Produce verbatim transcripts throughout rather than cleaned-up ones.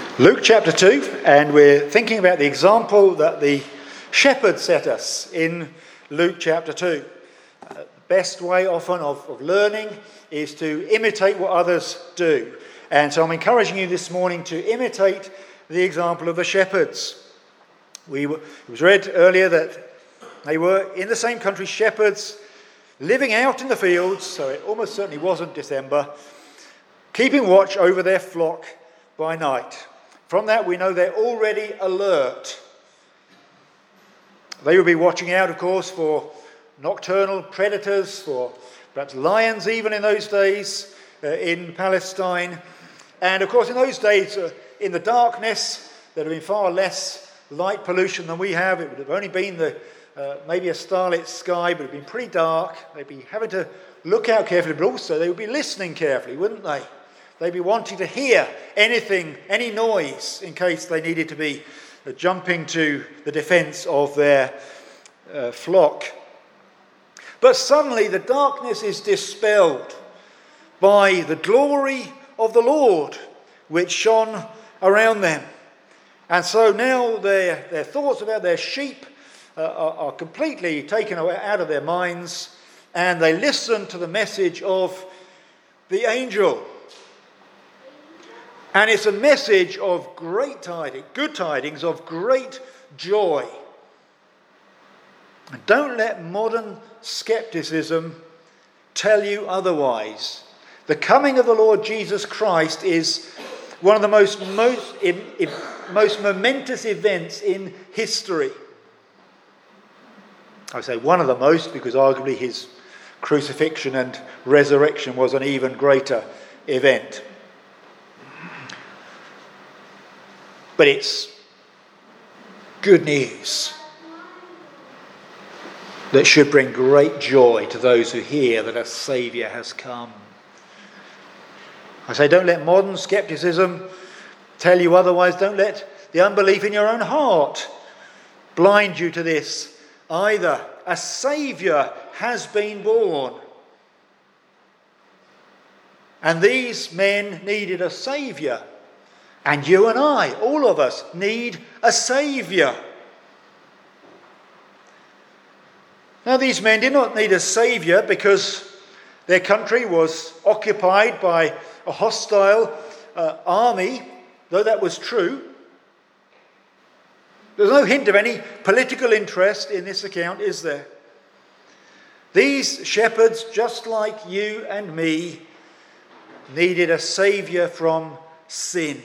Luke chapter two, and we're thinking about the example that the shepherd set us in Luke chapter two. Uh, the best way often of, of learning is to imitate what others do. And so I'm encouraging you this morning to imitate the example of the shepherds. We were, it was read earlier that they were in the same country, shepherds living out in the fields, so it almost certainly wasn't December, keeping watch over their flock by night. From that, we know they're already alert. They will be watching out, of course, for nocturnal predators, for perhaps lions even in those days uh, in Palestine. And, of course, in those days, uh, in the darkness, there would have been far less light pollution than we have. It would have only been the uh, maybe a starlit sky, but it would have been pretty dark. They'd be having to look out carefully, but also they would be listening carefully, wouldn't they? They'd be wanting to hear anything, any noise, in case they needed to be uh, jumping to the defence of their uh, flock. But suddenly the darkness is dispelled by the glory of the Lord, which shone around them. And so now their, their thoughts about their sheep uh, are, are completely taken out of their minds, and they listen to the message of the angel. And it's a message of great tidings, good tidings, of great joy. And don't let modern skepticism tell you otherwise. The coming of the Lord Jesus Christ is one of the most, most, most momentous events in history. I say one of the most because arguably his crucifixion and resurrection was an even greater event. But it's good news that should bring great joy to those who hear that a Saviour has come. I say, don't let modern scepticism tell you otherwise. Don't let the unbelief in your own heart blind you to this either. A Saviour has been born. And these men needed a Saviour. And you and I, all of us, need a Saviour. Now, these men did not need a Saviour because their country was occupied by a hostile uh, army, though that was true. There's no hint of any political interest in this account, is there? These shepherds, just like you and me, needed a Saviour from sin.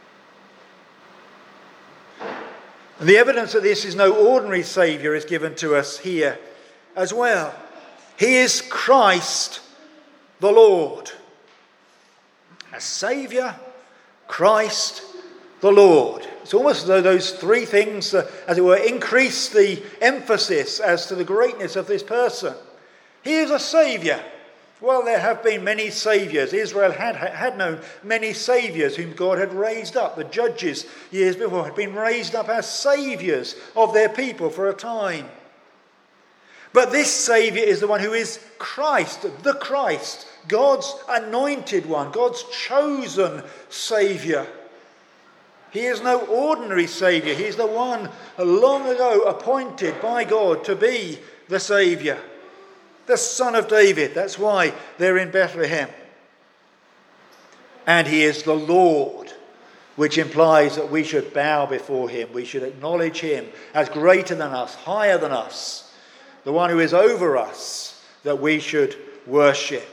And the evidence of this is no ordinary Saviour is given to us here as well. He is Christ the Lord. A Saviour, Christ the Lord. It's almost as though those three things, uh, as it were, increase the emphasis as to the greatness of this person. He is a Saviour. Well, there have been many saviours. Israel had, had known many saviours whom God had raised up. The judges years before had been raised up as saviours of their people for a time. But this Saviour is the one who is Christ, the Christ, God's anointed one, God's chosen Saviour. He is no ordinary Saviour. He is the one long ago appointed by God to be the Saviour. The Son of David. That's why they're in Bethlehem. And he is the Lord, which implies that we should bow before him. We should acknowledge him as greater than us, higher than us, the one who is over us, that we should worship.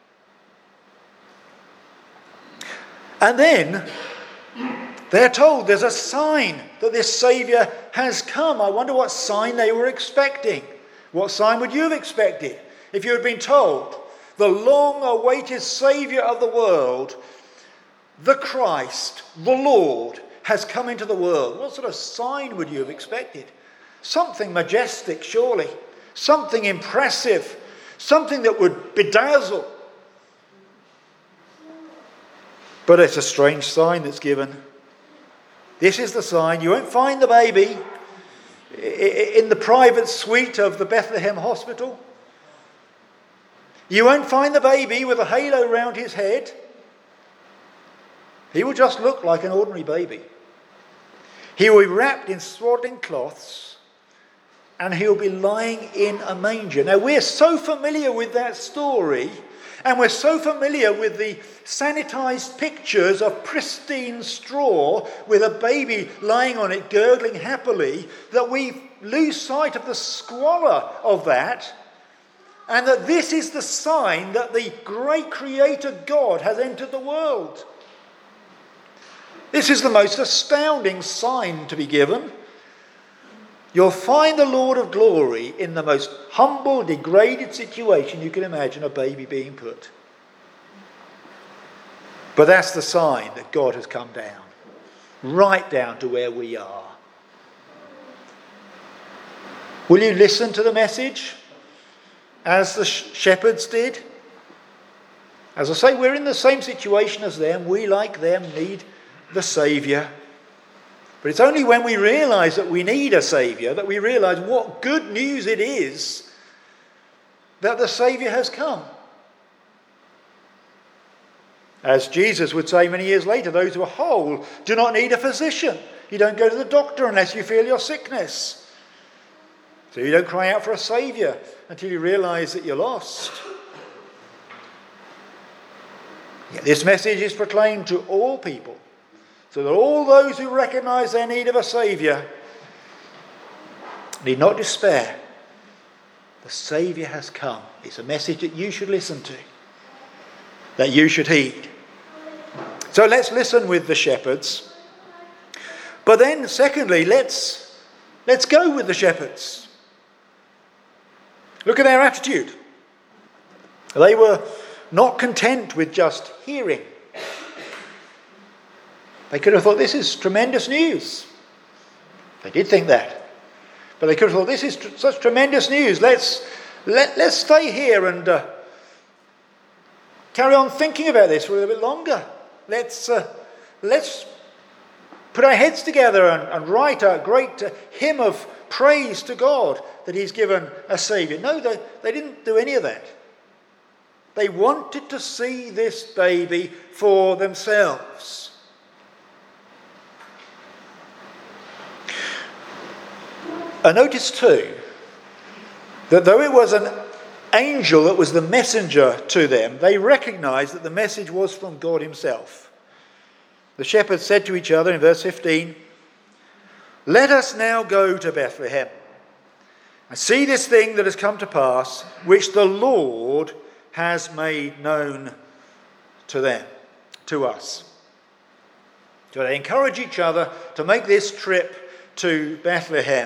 And then they're told there's a sign that this Saviour has come. I wonder what sign they were expecting. What sign would you have expected if you had been told the long-awaited Saviour of the world, the Christ, the Lord, has come into the world? What sort of sign would you have expected? Something majestic, surely. Something impressive. Something that would bedazzle. But it's a strange sign that's given. This is the sign. You won't find the baby in the private suite of the Bethlehem hospital. You won't find the baby with a halo round his head. He will just look like an ordinary baby. He will be wrapped in swaddling cloths, and he'll be lying in a manger. Now, we're so familiar with that story, and we're so familiar with the sanitized pictures of pristine straw with a baby lying on it, gurgling happily, that we lose sight of the squalor of that, and that this is the sign that the great Creator God has entered the world. This is the most astounding sign to be given. You'll find the Lord of glory in the most humble, degraded situation you can imagine a baby being put. But that's the sign that God has come down, right down to where we are. Will you listen to the message as the shepherds did? As I say, we're in the same situation as them. We, like them, need the Saviour. But it's only when we realise that we need a Saviour that we realise what good news it is that the Saviour has come. As Jesus would say many years later, those who are whole do not need a physician. You don't go to the doctor unless you feel your sickness. So you don't cry out for a Saviour until you realise that you're lost. Yet this message is proclaimed to all people, so that all those who recognise their need of a Saviour need not despair. The Saviour has come. It's a message that you should listen to, that you should heed. So let's listen with the shepherds. But then, secondly, let's, let's go with the shepherds. Look at their attitude. They were not content with just hearing. They could have thought, this is tremendous news. They did think that. But they could have thought, this is tr- such tremendous news. Let's, let, let's stay here and uh, carry on thinking about this for a little bit longer. Let's, uh, let's put our heads together and, and write a great uh, hymn of praise to God that he's given a Saviour. No, they, they didn't do any of that. They wanted to see this baby for themselves. And notice too that though it was an angel that was the messenger to them, they recognised that the message was from God himself. The shepherds said to each other in verse fifteen, "Let us now go to Bethlehem and see this thing that has come to pass, which the Lord has made known to them, to us." So they encourage each other to make this trip to Bethlehem.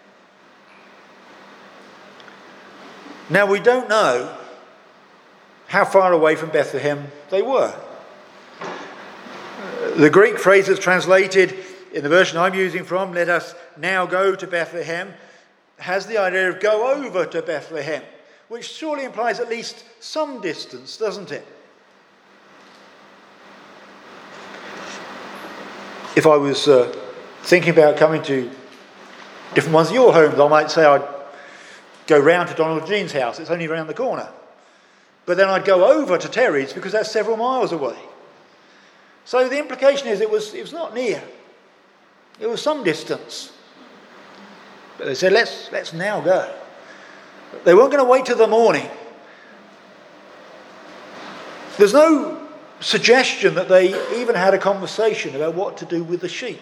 Now, we don't know how far away from Bethlehem they were. The Greek phrase that's translated in the version I'm using from, "let us now go to Bethlehem," has the idea of go over to Bethlehem, which surely implies at least some distance, doesn't it? If I was uh, thinking about coming to different ones of your homes, I might say I'd go round to Donald and Jean's house. It's only around the corner. But then I'd go over to Terry's because that's several miles away. So the implication is it was, it was not near. It was some distance. But they said, let's, let's now go. They weren't going to wait till the morning. There's no suggestion that they even had a conversation about what to do with the sheep.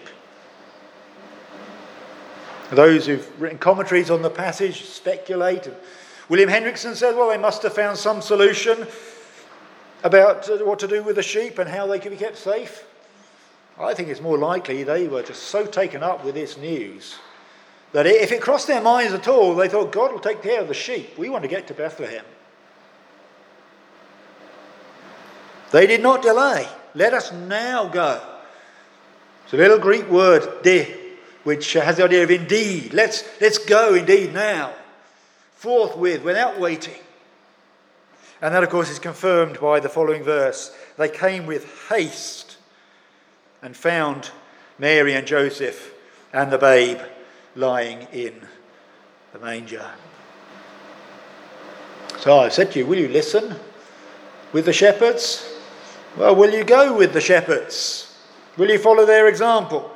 Those who've written commentaries on the passage speculate. And William Hendrickson says, well, they must have found some solution about what to do with the sheep and how they could be kept safe. I think it's more likely they were just so taken up with this news that if it crossed their minds at all, they thought, God will take care of the sheep. We want to get to Bethlehem. They did not delay. Let us now go. It's a little Greek word, de, which has the idea of indeed. Let's, let's go indeed now. Forthwith, without waiting. And that, of course, is confirmed by the following verse. They came with haste and found Mary and Joseph and the babe lying in the manger. So I said to you, will you listen with the shepherds? Well, will you go with the shepherds? Will you follow their example?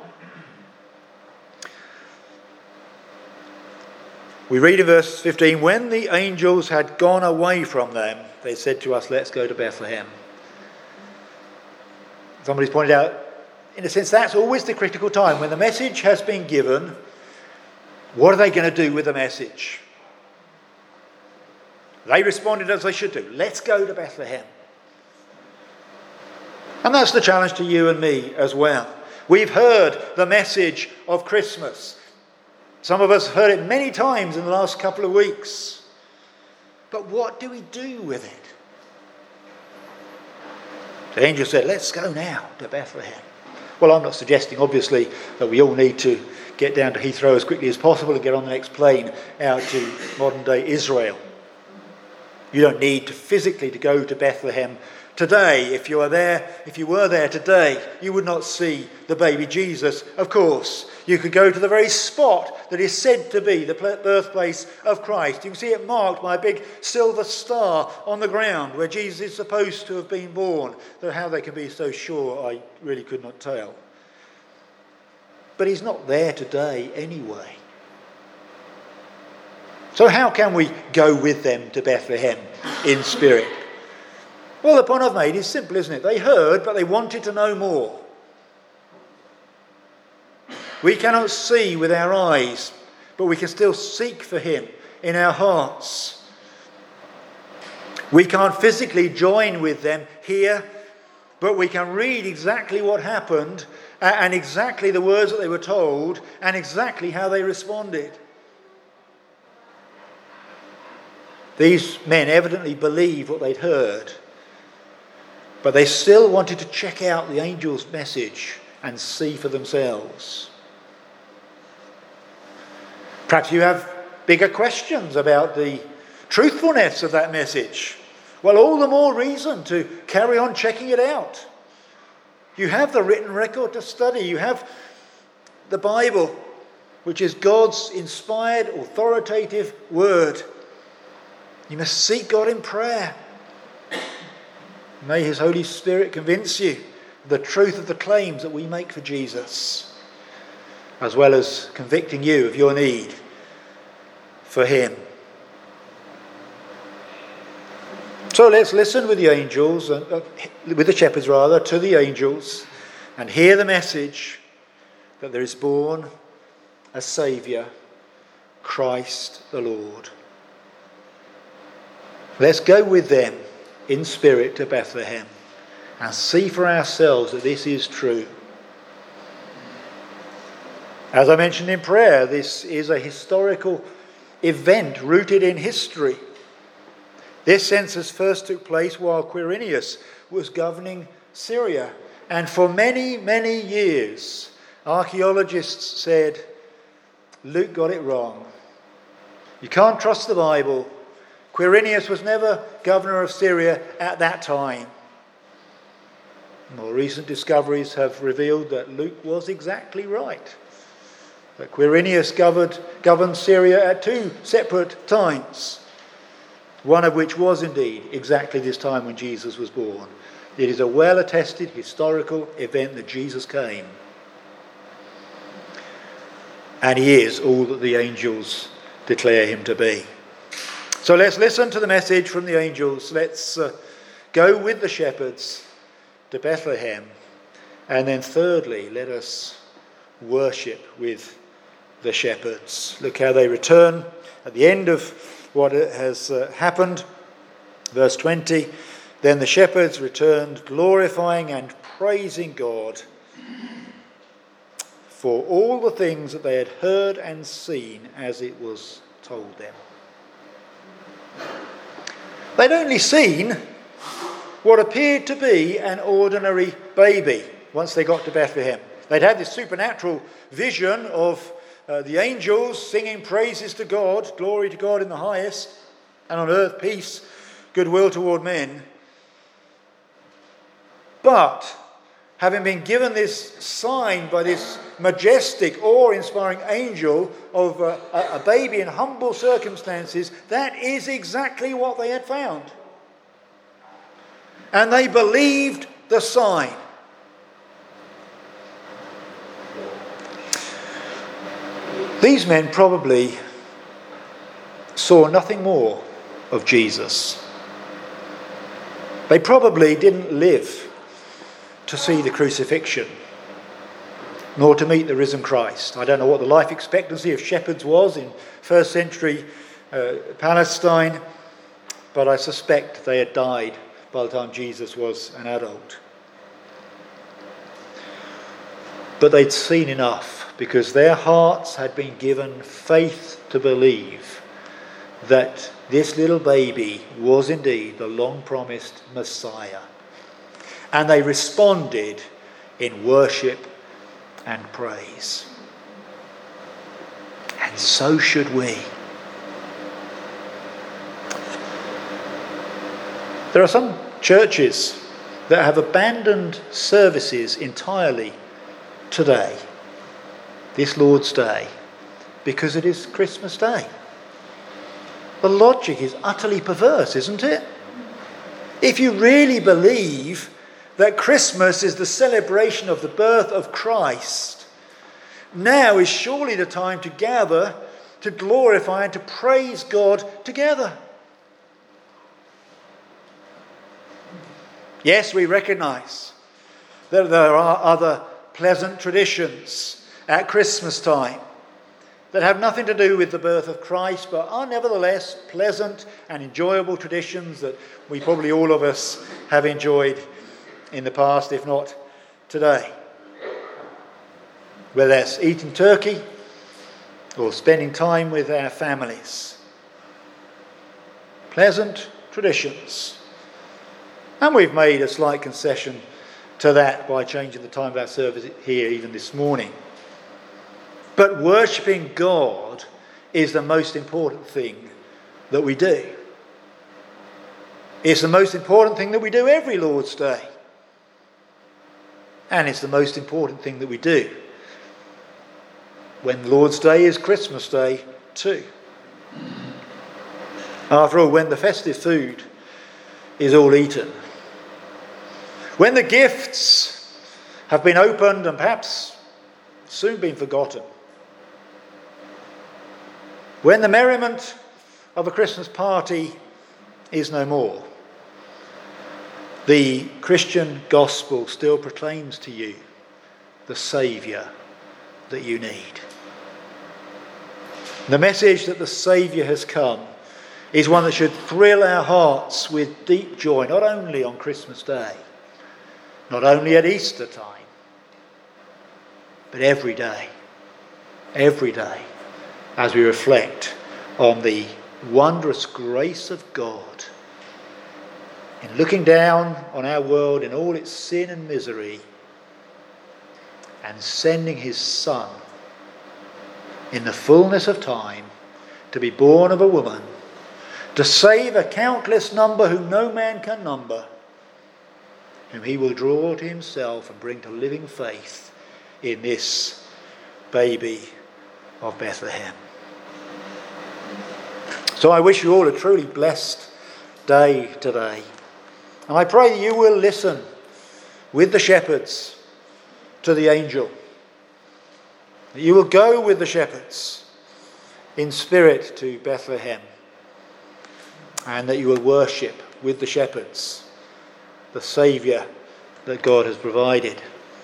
We read in verse fifteen, when the angels had gone away from them, they said to us, let's go to Bethlehem. Somebody's pointed out, in a sense, that's always the critical time. When the message has been given, what are they going to do with the message? They responded as they should do. Let's go to Bethlehem. And that's the challenge to you and me as well. We've heard the message of Christmas. Some of us heard it many times in the last couple of weeks. But what do we do with it? The angel said, let's go now to Bethlehem. Well, I'm not suggesting, obviously, that we all need to get down to Heathrow as quickly as possible and get on the next plane out to modern-day Israel. You don't need to physically to go to Bethlehem today. If you are there, if you were there today, you would not see the baby Jesus, of course. You could go to the very spot that is said to be the birthplace of Christ. You can see it marked by a big silver star on the ground where Jesus is supposed to have been born. Though how they can be so sure, I really could not tell. But he's not there today anyway. So how can we go with them to Bethlehem in spirit? Well, the point I've made is simple, isn't it? They heard, but they wanted to know more. We cannot see with our eyes, but we can still seek for him in our hearts. We can't physically join with them here, but we can read exactly what happened and exactly the words that they were told and exactly how they responded. These men evidently believed what they'd heard, but they still wanted to check out the angel's message and see for themselves. Perhaps you have bigger questions about the truthfulness of that message. Well, all the more reason to carry on checking it out. You have the written record to study. You have the Bible, which is God's inspired, authoritative word. You must seek God in prayer. May his Holy Spirit convince you of the truth of the claims that we make for Jesus, as well as convicting you of your need for him. So let's listen with the angels, uh, with the shepherds rather, to the angels, and hear the message that there is born a Saviour, Christ the Lord. Let's go with them in spirit to Bethlehem and see for ourselves that this is true. As I mentioned in prayer, this is a historical event rooted in history. This census first took place while Quirinius was governing Syria. And for many, many years, archaeologists said, Luke got it wrong. You can't trust the Bible. Quirinius was never governor of Syria at that time. More recent discoveries have revealed that Luke was exactly right. That Quirinius governed, governed Syria at two separate times. One of which was indeed exactly this time when Jesus was born. It is a well-attested historical event that Jesus came. And he is all that the angels declare him to be. So let's listen to the message from the angels. Let's uh, go with the shepherds to Bethlehem. And then thirdly, let us worship with the shepherds. Look how they return at the end of what has uh, happened. Verse twenty, then the shepherds returned, glorifying and praising God for all the things that they had heard and seen as it was told them. They'd only seen what appeared to be an ordinary baby once they got to Bethlehem. They'd had this supernatural vision of uh, the angels singing praises to God, glory to God in the highest, and on earth peace, goodwill toward men. But having been given this sign by this majestic, awe-inspiring angel of a, a baby in humble circumstances, that is exactly what they had found. And they believed the sign. These men probably saw nothing more of Jesus. They probably didn't live to see the crucifixion, nor to meet the risen Christ. I don't know what the life expectancy of shepherds was in first century uh, Palestine, but I suspect they had died by the time Jesus was an adult. But they'd seen enough, because their hearts had been given faith to believe that this little baby was indeed the long-promised Messiah. And they responded in worship and praise. And so should we. There are some churches that have abandoned services entirely today, this Lord's Day, because it is Christmas Day. The logic is utterly perverse, isn't it? If you really believe that Christmas is the celebration of the birth of Christ, now is surely the time to gather, to glorify and to praise God together. Yes, we recognise that there are other pleasant traditions at Christmas time that have nothing to do with the birth of Christ, but are nevertheless pleasant and enjoyable traditions that we probably all of us have enjoyed in the past, if not today. Whether that's eating turkey or spending time with our families. Pleasant traditions. And we've made a slight concession to that by changing the time of our service here even this morning. But worshipping God is the most important thing that we do. It's the most important thing that we do every Lord's Day. And it's the most important thing that we do when Lord's Day is Christmas Day too. After all, when the festive food is all eaten, when the gifts have been opened and perhaps soon been forgotten, when the merriment of a Christmas party is no more, the Christian gospel still proclaims to you the Saviour that you need. The message that the Saviour has come is one that should thrill our hearts with deep joy, not only on Christmas Day, not only at Easter time, but every day, every day, as we reflect on the wondrous grace of God in looking down on our world in all its sin and misery and sending his Son in the fullness of time to be born of a woman, to save a countless number whom no man can number, whom he will draw to himself and bring to living faith in this baby of Bethlehem. So I wish you all a truly blessed day today. And I pray that you will listen with the shepherds to the angel. That you will go with the shepherds in spirit to Bethlehem. And that you will worship with the shepherds the Saviour that God has provided.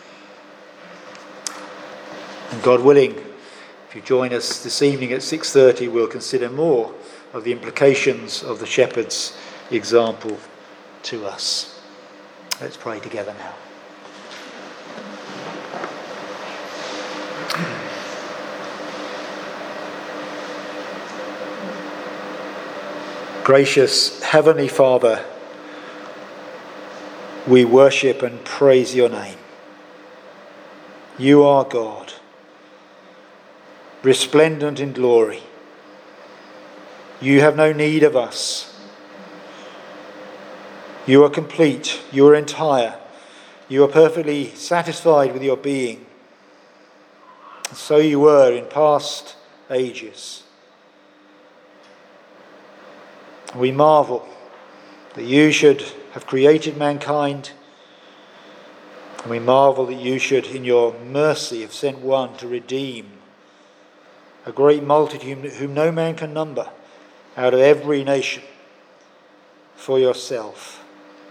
And God willing, if you join us this evening at six thirty, we'll consider more of the implications of the shepherd's example to us. Let's pray together now. Gracious Heavenly Father, we worship and praise your name. You are God, resplendent in glory. You have no need of us. You are complete. You are entire. You are perfectly satisfied with your being. And so you were in past ages. We marvel that you should have created mankind, and we marvel that you should, in your mercy, have sent one to redeem a great multitude whom no man can number, out of every nation, for yourself.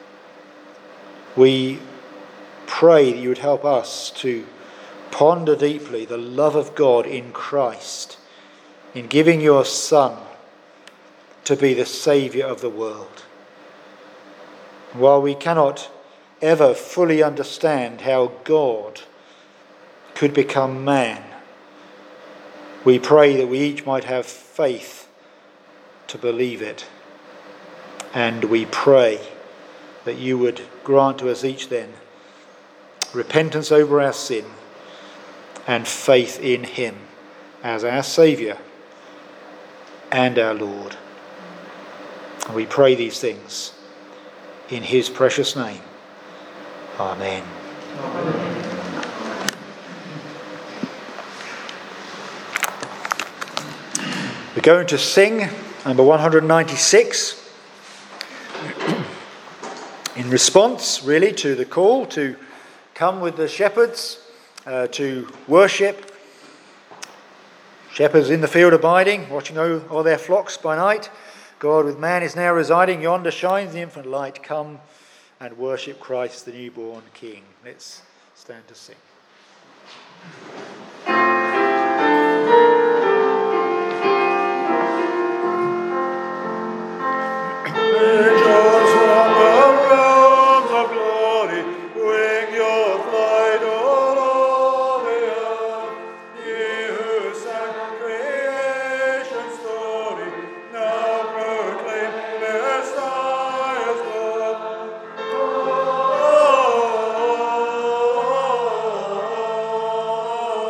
We pray that you would help us to ponder deeply the love of God in Christ, in giving your Son to be the Saviour of the world. While we cannot ever fully understand how God could become man, we pray that we each might have faith to believe it. And we pray that you would grant to us each then repentance over our sin and faith in him as our Saviour and our Lord. And we pray these things in his precious name. Amen. Amen. We're going to sing number one hundred ninety-six in response, really, to the call to come with the shepherds uh, to worship. Shepherds in the field abiding, watching all their flocks by night. God with man is now residing. Yonder shines the infant light. Come and worship Christ, the newborn King. Let's stand to sing. Oh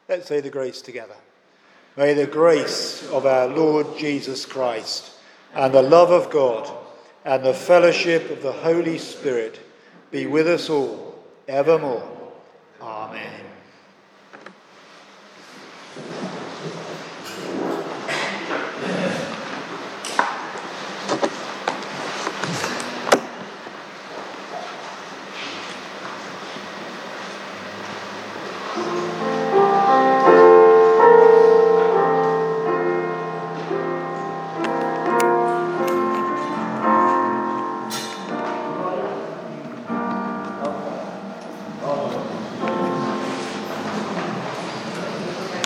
Let's say the grace together. May the grace of our Lord Jesus Christ and the love of God and the fellowship of the Holy Spirit be with us all evermore.